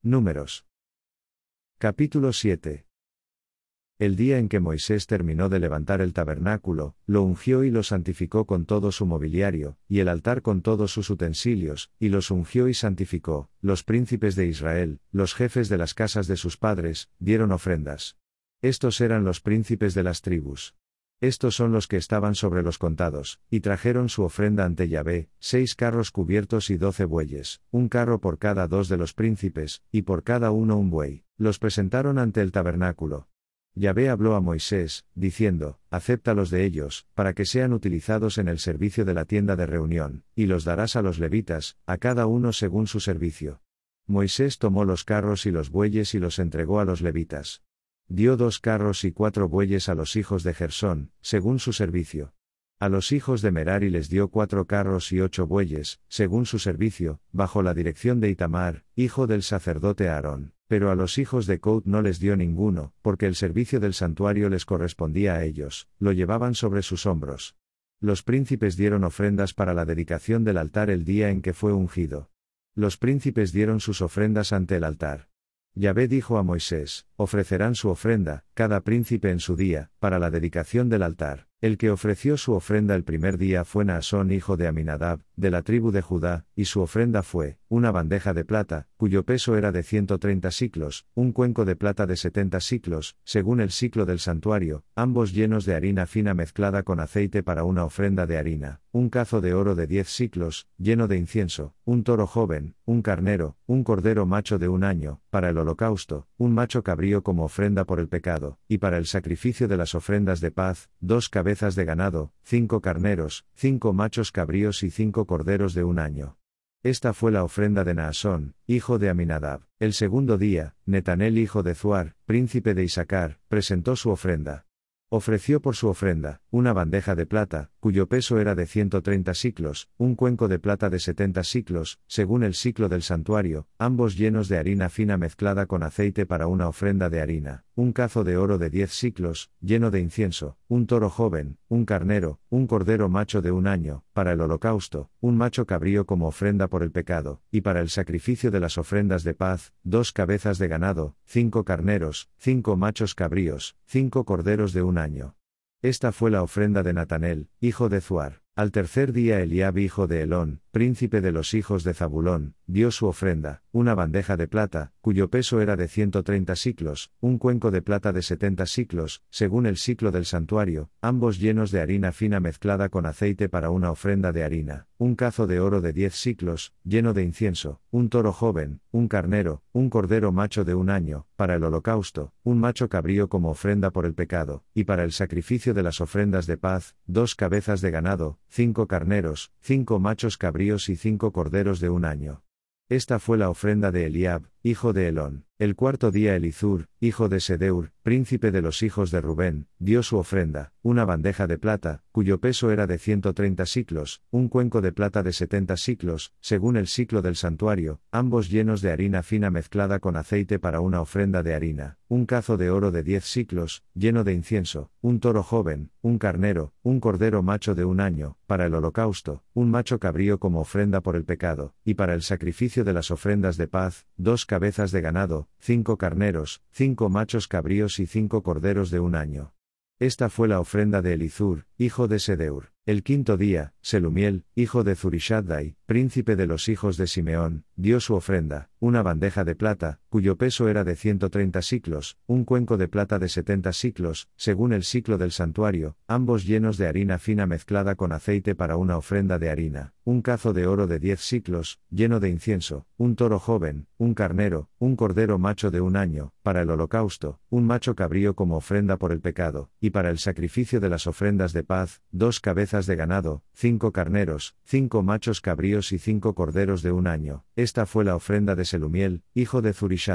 Números. Capítulo 7. El día en que Moisés terminó de levantar el tabernáculo, lo ungió y lo santificó con todo su mobiliario, y el altar con todos sus utensilios, y los ungió y santificó. Los príncipes de Israel, los jefes de las casas de sus padres, dieron ofrendas. Estos eran los príncipes de las tribus. Estos son los que estaban sobre los contados, y trajeron su ofrenda ante Yahvé, 6 carros cubiertos y 12 bueyes, un carro por cada 2 de los príncipes, y por cada uno un buey. Los presentaron ante el tabernáculo. Yahvé habló a Moisés, diciendo: acéptalos de ellos, para que sean utilizados en el servicio de la tienda de reunión, y los darás a los levitas, a cada uno según su servicio. Moisés tomó los carros y los bueyes y los entregó a los levitas. Dio 2 carros y 4 bueyes a los hijos de Gersón, según su servicio. A los hijos de Merari les dio 4 carros y 8 bueyes, según su servicio, bajo la dirección de Itamar, hijo del sacerdote Aarón. Pero a los hijos de Coat no les dio ninguno, porque el servicio del santuario les correspondía a ellos, lo llevaban sobre sus hombros. Los príncipes dieron ofrendas para la dedicación del altar el día en que fue ungido. Los príncipes dieron sus ofrendas ante el altar. Yahvé dijo a Moisés: ofrecerán su ofrenda, cada príncipe en su día, para la dedicación del altar. El que ofreció su ofrenda el primer día fue Naasón hijo de Aminadab, de la tribu de Judá, y su ofrenda fue una bandeja de plata, cuyo peso era de 130 siclos, un cuenco de plata de 70 siclos, según el siclo del santuario, ambos llenos de harina fina mezclada con aceite para una ofrenda de harina, un cazo de oro de 10 siclos, lleno de incienso, un toro joven, un carnero, un cordero macho de un año, para el holocausto, un macho cabrío como ofrenda por el pecado, y para el sacrificio de las ofrendas de paz, 2 cabezas de ganado, 5 carneros, 5 machos cabríos y 5 corderos de un año. Esta fue la ofrenda de Naasón, hijo de Aminadab. El segundo día, Netanel hijo de Zuar, príncipe de Isacar, presentó su ofrenda. Ofreció por su ofrenda una bandeja de plata, cuyo peso era de 130 siclos, un cuenco de plata de 70 siclos, según el siclo del santuario, ambos llenos de harina fina mezclada con aceite para una ofrenda de harina, un cazo de oro de 10 siclos, lleno de incienso, un toro joven, un carnero, un cordero macho de un año, para el holocausto, un macho cabrío como ofrenda por el pecado, y para el sacrificio de las ofrendas de paz, 2 cabezas de ganado, 5 carneros, 5 machos cabríos, 5 corderos de un año. Esta fue la ofrenda de Netanel, hijo de Zuar. Al tercer día Eliab hijo de Helón, príncipe de los hijos de Zabulón, dio su ofrenda, una bandeja de plata, cuyo peso era de 130 siclos, un cuenco de plata de 70 siclos, según el siclo del santuario, ambos llenos de harina fina mezclada con aceite para una ofrenda de harina, un cazo de oro de 10 siclos, lleno de incienso, un toro joven, un carnero, un cordero macho de un año, para el holocausto, un macho cabrío como ofrenda por el pecado, y para el sacrificio de las ofrendas de paz, 2 cabezas de ganado, 5 carneros, 5 machos cabríos y 5 corderos de un año. Esta fue la ofrenda de Eliab, hijo de Helón. El cuarto día Elizur, hijo de Sedeur, príncipe de los hijos de Rubén, dio su ofrenda, una bandeja de plata, cuyo peso era de 130 siclos, un cuenco de plata de 70 siclos, según el siclo del santuario, ambos llenos de harina fina mezclada con aceite para una ofrenda de harina, un cazo de oro de 10 siclos, lleno de incienso, un toro joven, un carnero, un cordero macho de un año, para el holocausto, un macho cabrío como ofrenda por el pecado, y para el sacrificio de las ofrendas de paz, 2 cabezas de ganado, 5 carneros, 5 machos cabríos y 5 corderos de un año. Esta fue la ofrenda de Elizur, hijo de Sedeur. El quinto día, Selumiel, hijo de Zurishaddai, príncipe de los hijos de Simeón, dio su ofrenda, una bandeja de plata, cuyo peso era de 130 siclos, un cuenco de plata de 70 siclos, según el siclo del santuario, ambos llenos de harina fina mezclada con aceite para una ofrenda de harina, un cazo de oro de 10 siclos, lleno de incienso, un toro joven, un carnero, un cordero macho de un año, para el holocausto, un macho cabrío como ofrenda por el pecado, y para el sacrificio de las ofrendas de paz, 2 cabezas de ganado, 5 carneros, 5 machos cabríos y 5 corderos de un año. Esta fue la ofrenda de Selumiel, hijo de Zurishaddai.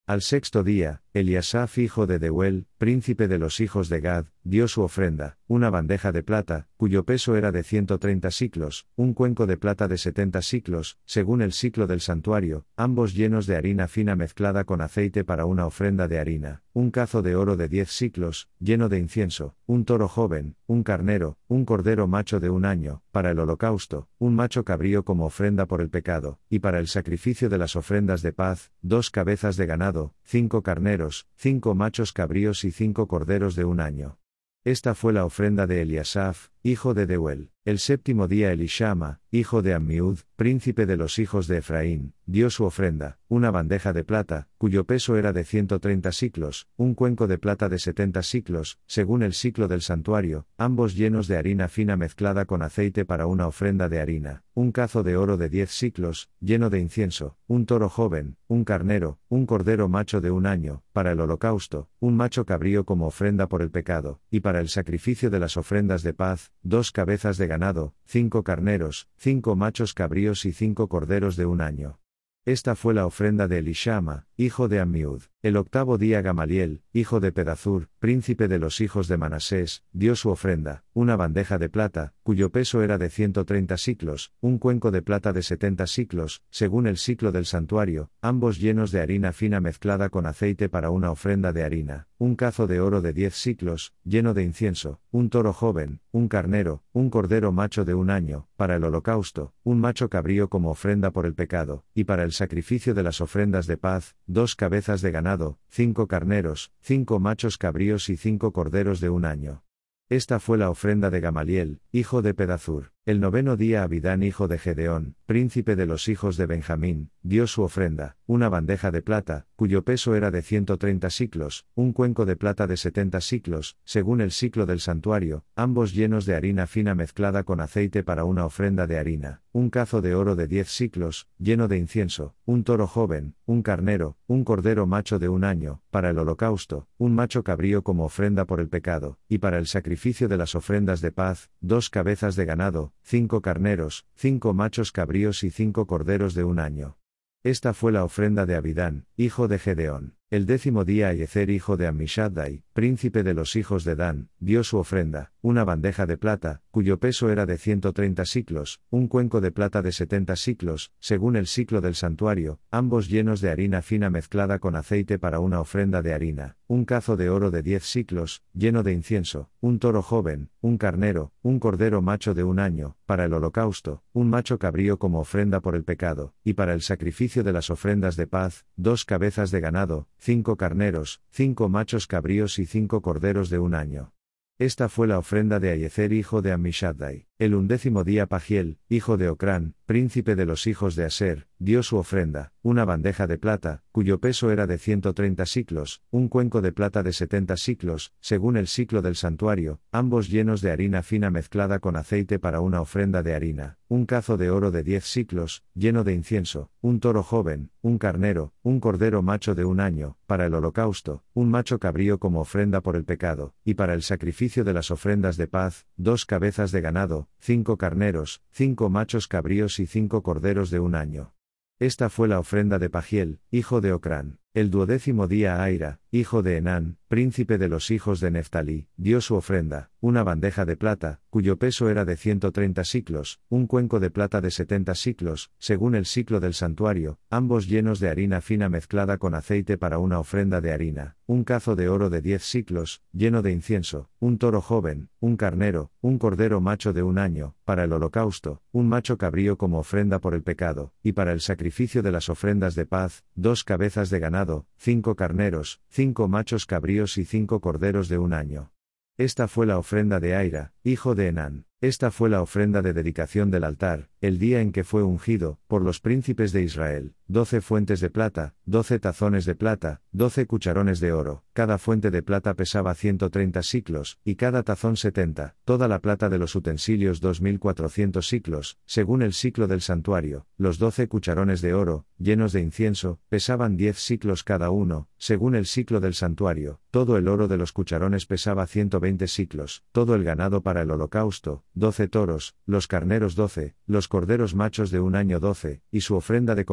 Al sexto día, Eliasaf hijo de Deuel, príncipe de los hijos de Gad, dio su ofrenda, una bandeja de plata, cuyo peso era de 130 siclos, un cuenco de plata de 70 siclos, según el siclo del santuario, ambos llenos de harina fina mezclada con aceite para una ofrenda de harina, un cazo de oro de 10 siclos, lleno de incienso, un toro joven, un carnero, un cordero macho de un año, para el holocausto, un macho cabrío como ofrenda por el pecado, y para el sacrificio de las ofrendas de paz, 2 cabezas de ganado, 5 carneros, 5 machos cabríos y 5 corderos de un año. Esta fue la ofrenda de Eliasaf, hijo de Deuel. El séptimo día Elishama, hijo de Ammiud, príncipe de los hijos de Efraín, dio su ofrenda, una bandeja de plata, cuyo peso era de 130 siclos, un cuenco de plata de 70 siclos, según el siclo del santuario, ambos llenos de harina fina mezclada con aceite para una ofrenda de harina, un cazo de oro de 10 siclos, lleno de incienso, un toro joven, un carnero, un cordero macho de un año, para el holocausto, un macho cabrío como ofrenda por el pecado, y para el sacrificio de las ofrendas de paz, 2 cabezas de ganado, 5 carneros, 5 machos cabríos y 5 corderos de un año. Esta fue la ofrenda de Elishama, hijo de Ammiud. El octavo día Gamaliel, hijo de Pedazur, príncipe de los hijos de Manasés, dio su ofrenda, una bandeja de plata, cuyo peso era de 130 siclos, un cuenco de plata de 70 siclos, según el siclo del santuario, ambos llenos de harina fina mezclada con aceite para una ofrenda de harina, un cazo de oro de 10 siclos, lleno de incienso, un toro joven, un carnero, un cordero macho de un año, para el holocausto, un macho cabrío como ofrenda por el pecado, y para el sacrificio de las ofrendas de paz, 2 cabezas de ganado, 5 carneros, 5 machos cabríos y 5 corderos de un año. Esta fue la ofrenda de Gamaliel, hijo de Pedazur. El noveno día Abidán hijo de Gedeón, príncipe de los hijos de Benjamín, dio su ofrenda, una bandeja de plata, cuyo peso era de 130 siclos, un cuenco de plata de 70 siclos, según el siclo del santuario, ambos llenos de harina fina mezclada con aceite para una ofrenda de harina, un cazo de oro de 10 siclos, lleno de incienso, un toro joven, un carnero, un cordero macho de un año, para el holocausto, un macho cabrío como ofrenda por el pecado, y para el sacrificio de las ofrendas de paz, 2 cabezas de ganado, 5 carneros, 5 machos cabríos y 5 corderos de un año. Esta fue la ofrenda de Abidán, hijo de Gedeón. El décimo día Aiezer hijo de Ammishaddai, príncipe de los hijos de Dan, dio su ofrenda, una bandeja de plata, cuyo peso era de 130 siclos, un cuenco de plata de 70 siclos, según el siclo del santuario, ambos llenos de harina fina mezclada con aceite para una ofrenda de harina, un cazo de oro de 10 siclos, lleno de incienso, un toro joven, un carnero, un cordero macho de un año, para el holocausto, un macho cabrío como ofrenda por el pecado, y para el sacrificio de las ofrendas de paz, 2 cabezas de ganado, 5 carneros, 5 machos cabríos y 5 corderos de un año. Esta fue la ofrenda de Aiezer hijo de Ammishaddai. El 11º día Pagiel, hijo de Ocrán, príncipe de los hijos de Aser, dio su ofrenda, una bandeja de plata, cuyo peso era de 130 siclos, un cuenco de plata de 70 siclos, según el siclo del santuario, ambos llenos de harina fina mezclada con aceite para una ofrenda de harina, un cazo de oro de 10 siclos, lleno de incienso, un toro joven, un carnero, un cordero macho de un año, para el holocausto, un macho cabrío como ofrenda por el pecado, y para el sacrificio de las ofrendas de paz, 2 cabezas de ganado, 5 carneros, 5 machos cabríos y 5 corderos de un año. Esta fue la ofrenda de Pagiel, hijo de Ocrán. El 12º día Aira, hijo de Enán, príncipe de los hijos de Neftalí, dio su ofrenda, una bandeja de plata, cuyo peso era de 130 siclos, un cuenco de plata de 70 siclos, según el siclo del santuario, ambos llenos de harina fina mezclada con aceite para una ofrenda de harina, un cazo de oro de 10 siclos, lleno de incienso, un toro joven, un carnero, un cordero macho de un año, para el holocausto, un macho cabrío como ofrenda por el pecado, y para el sacrificio de las ofrendas de paz, 2 cabezas de ganado, 5 carneros, 5 machos cabríos y 5 corderos de un año. Esta fue la ofrenda de Aira, hijo de Enán. Esta fue la ofrenda de dedicación del altar, el día en que fue ungido, por los príncipes de Israel, 12 fuentes de plata, 12 tazones de plata, 12 cucharones de oro, cada fuente de plata pesaba 130 siclos, y cada tazón 70, toda la plata de los utensilios 2400 siclos, según el siclo del santuario, los 12 cucharones de oro, llenos de incienso, pesaban 10 siclos cada uno, según el siclo del santuario, todo el oro de los cucharones pesaba 120 siclos, todo el ganado para el holocausto, 12 toros, los carneros 12, los corderos machos de un año 12, y su ofrenda de comida,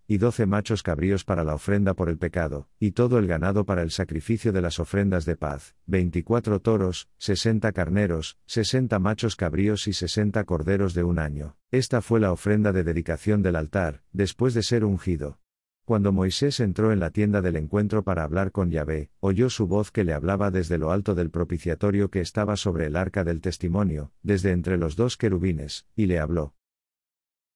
y 12 machos cabríos para la ofrenda por el pecado, y todo el ganado para el sacrificio de las ofrendas de paz, 24 toros, 60 carneros, 60 machos cabríos y 60 corderos de un año. Esta fue la ofrenda de dedicación del altar, después de ser ungido. Cuando Moisés entró en la tienda del encuentro para hablar con Yahvé, oyó su voz que le hablaba desde lo alto del propiciatorio que estaba sobre el arca del testimonio, desde entre los dos querubines, y le habló.